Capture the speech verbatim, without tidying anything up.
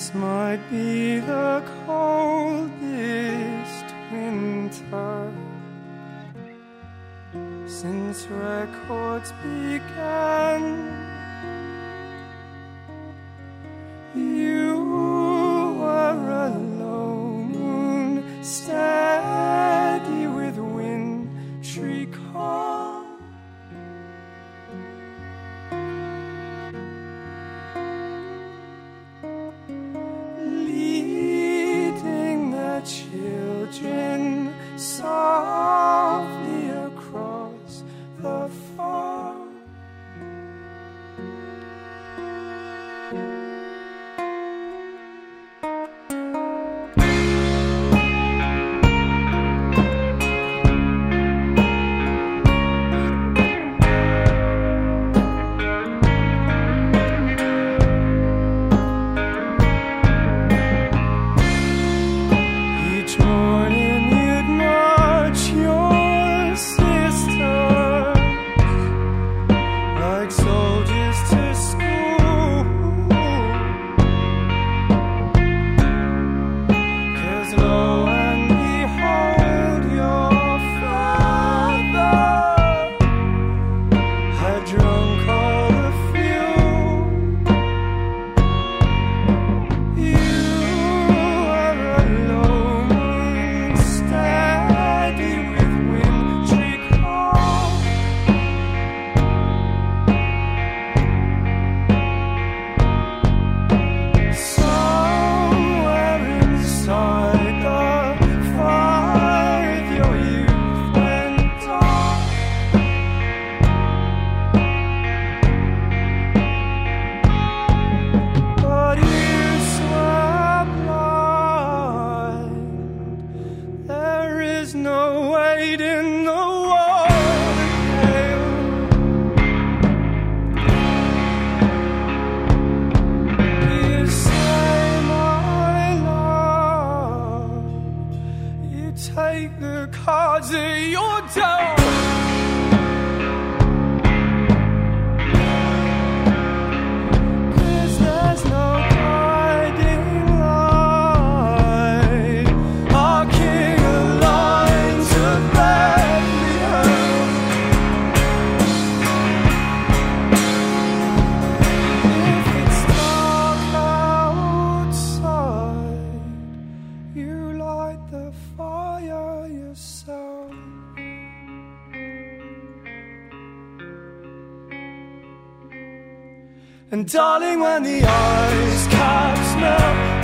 This might be the coldest winter since records began. You were alone, steady with wintry calm. Leading the children softly across the farm. Each morning you'd march your sisters like soldiers to school, 'cause lo and behold, your father had drunk all the fuel. You were alone, steady with wintry calm. Somewhere inside the fight, your youth went on. But you swam blind. There is no weight in the water gale. You say, my love, you take the cards that you're dealt. 'Cause there's no guiding light. Our king aligns to Bethlehem. If it's dark outside, you light the fire yourself. And darling, when the ice caps melt